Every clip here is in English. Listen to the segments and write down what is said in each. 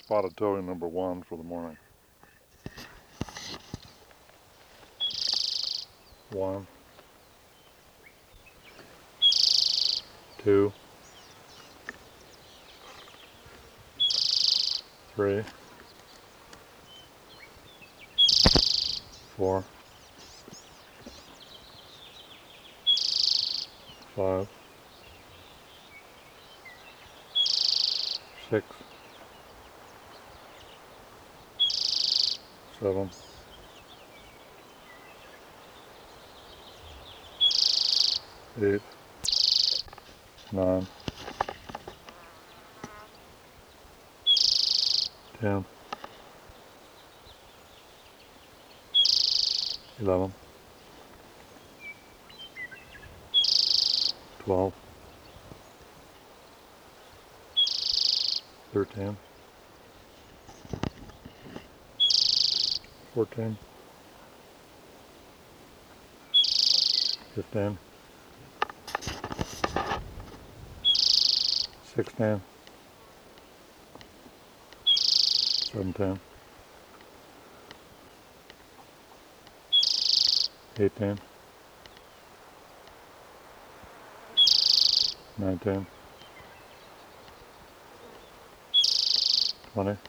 spotted towing number 1 for the morning. 1, 2, 3, 4, 5, 6, 7, 8, 9, 10, 11, 12, 13, 14, 15, 16, 17, 18, 19, 20,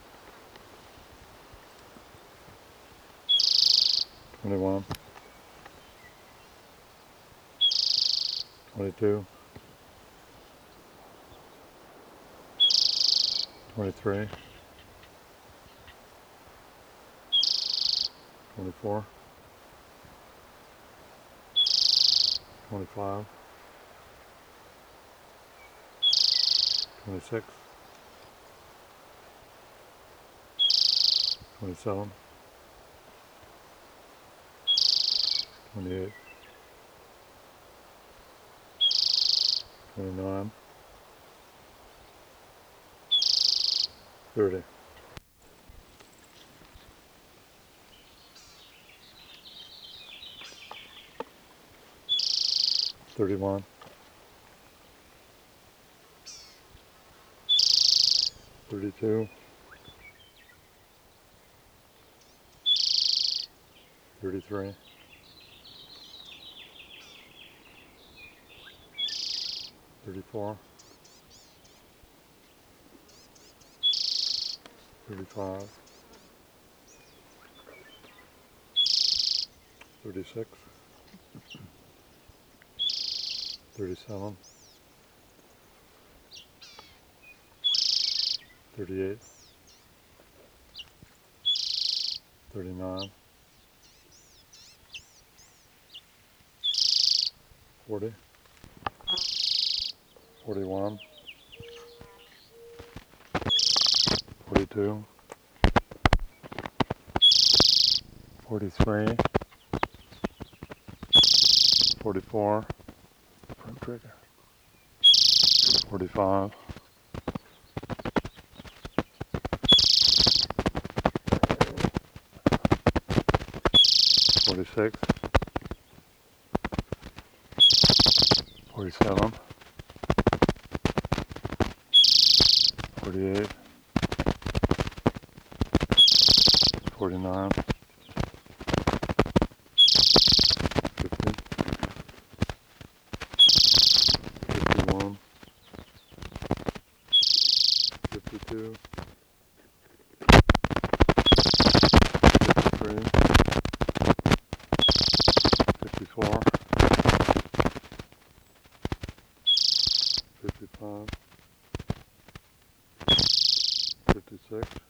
21, 22, 23, 24, 25, 26, 27, 28, 29, 30. 31, 32, 33, 34, 35, 36, 37, 38, 39, 40, 41, 42, 43, 44, front trigger, 45, 46, 47, 48, 49, 50, 51, 52, 53, 54, 55, 56,